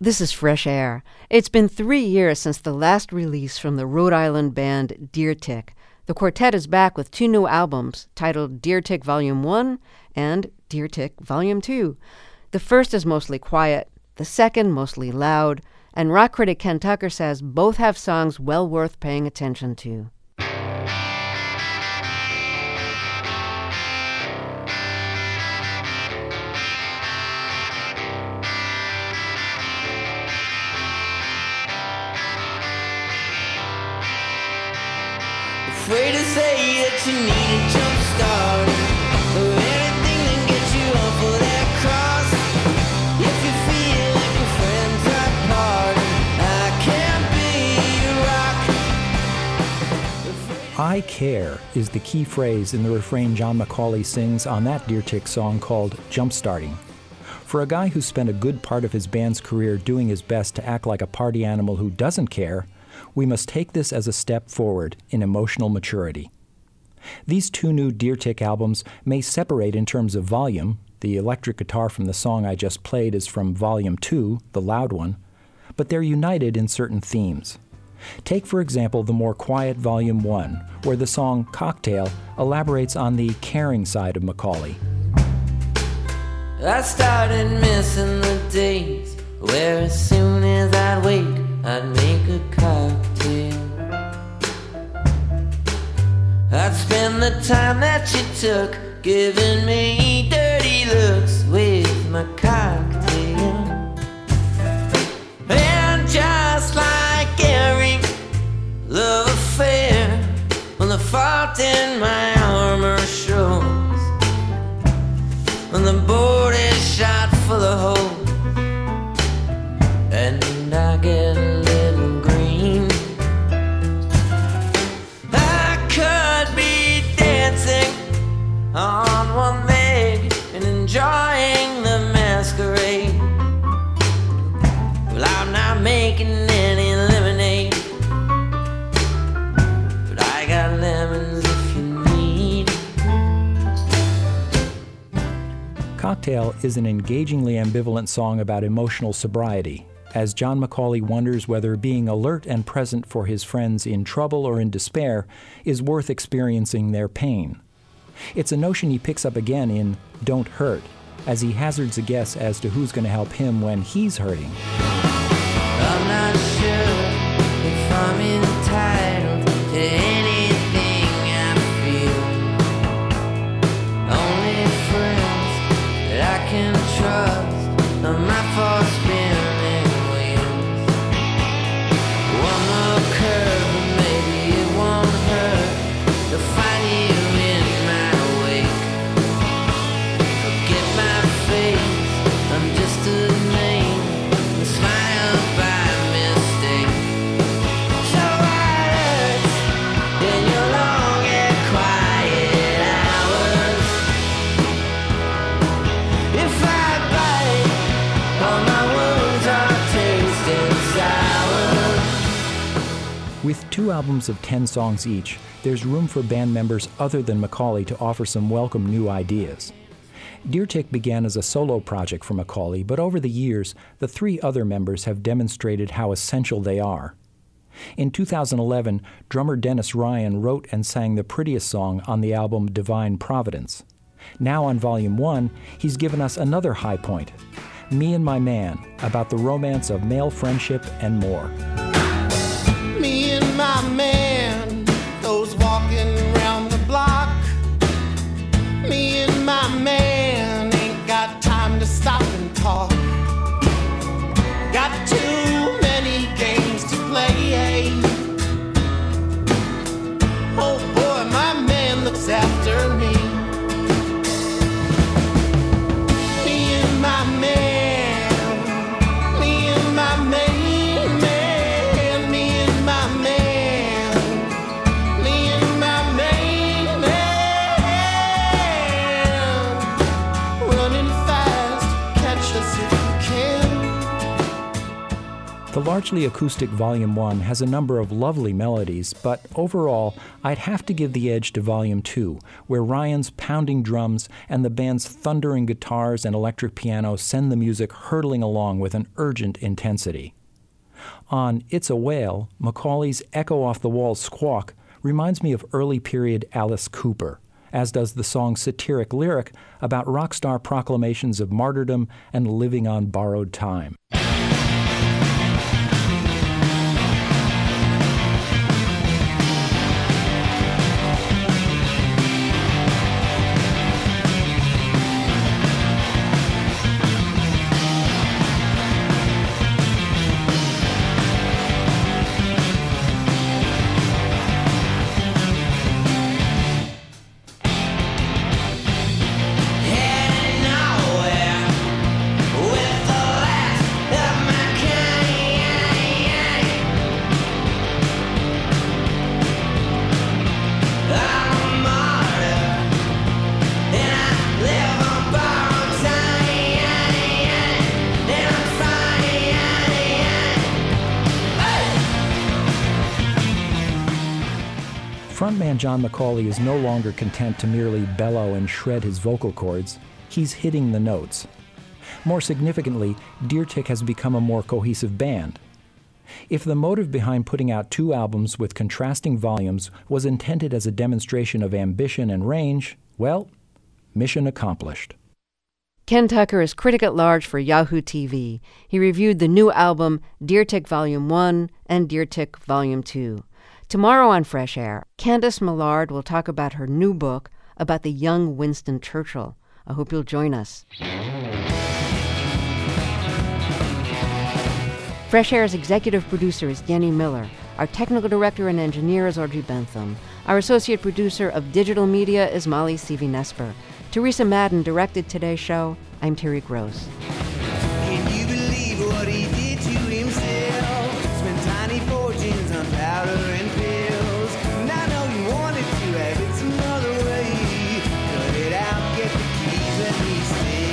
This is Fresh Air. It's been 3 years since the last release from the Rhode Island band Deer Tick. The quartet is back with 2 new albums titled Deer Tick Volume 1 and Deer Tick Volume 2. The first is mostly quiet, the second mostly loud, and rock critic Ken Tucker says both have songs well worth paying attention to. Afraid to say that you need a jump start or anything to get you off of that cross. If you feel like your friends are apart, I can't be your rock. I care is the key phrase in the refrain John McCauley sings on that Deer Tick song called Jumpstarting. For a guy who spent a good part of his band's career doing his best to act like a party animal who doesn't care, we must take this as a step forward in emotional maturity. These 2 new Deer Tick albums may separate in terms of volume. The electric guitar from the song I just played is from Volume 2, the loud one, but they're united in certain themes. Take, for example, the more quiet Volume 1, where the song Cocktail elaborates on the caring side of McCauley. I started missing the days where as soon as I'd wake, I'd make a cocktail. I'd spend the time that you took giving me dirty looks with my cocktail. And just like every love affair, when the fault in my armor shows, when the board is shot full of holes, and I get a little green, I could be dancing on one leg and enjoying the masquerade. Well, I'm not making any lemonade, but I got lemons if you need. Cocktail is an engagingly ambivalent song about emotional sobriety, as John McCauley wonders whether being alert and present for his friends in trouble or in despair is worth experiencing their pain. It's a notion he picks up again in Don't Hurt, as he hazards a guess as to who's going to help him when he's hurting. I'm not sure if I'm entitled to anything I feel. Only friends that I can trust are my force spinning wheels. One more curve and maybe it won't hurt to find you in my wake. Forget my face, I'm just a name, a smile by mistake. So it hurts in your long and quiet hours. If I bite, all my wounds are tasting sour. With 2 albums of 10 songs each, there's room for band members other than McCauley to offer some welcome new ideas. Deer Tick began as a solo project for McCauley, but over the years, the 3 other members have demonstrated how essential they are. In 2011, drummer Dennis Ryan wrote and sang the prettiest song on the album Divine Providence. Now on Volume 1, he's given us another high point, Me and My Man, about the romance of male friendship and more. Me and my man, those walking around the block. Me and my man ain't got time to stop and talk. Got too many games to play. Oh boy, my man looks after me. Me and my man, me and my man. The largely acoustic Volume 1 has a number of lovely melodies, but overall, I'd have to give the edge to Volume 2, where Ryan's pounding drums and the band's thundering guitars and electric piano send the music hurtling along with an urgent intensity. On It's a Whale, Macaulay's echo-off-the-wall squawk reminds me of early period Alice Cooper, as does the song's satiric lyric about rock star proclamations of martyrdom and living on borrowed time. Frontman John Macaulay is no longer content to merely bellow and shred his vocal cords. He's hitting the notes. More significantly, Deer Tick has become a more cohesive band. If the motive behind putting out 2 albums with contrasting volumes was intended as a demonstration of ambition and range, well, mission accomplished. Ken Tucker is critic at large for Yahoo TV. He reviewed the new album Deer Tick Volume 1 and Deer Tick Volume 2. Tomorrow on Fresh Air, Candice Millard will talk about her new book about the young Winston Churchill. I hope you'll join us. Fresh Air's executive producer is Yenny Miller. Our technical director and engineer is Audrey Bentham. Our associate producer of digital media is Molly Seavy-Nesper. Teresa Madden directed today's show. I'm Terry Gross. Can you believe what he did to himself? Spent tiny fortunes on powder and pills. And I know you wanted to have it some other way. Cut it out, get the keys, let me stay.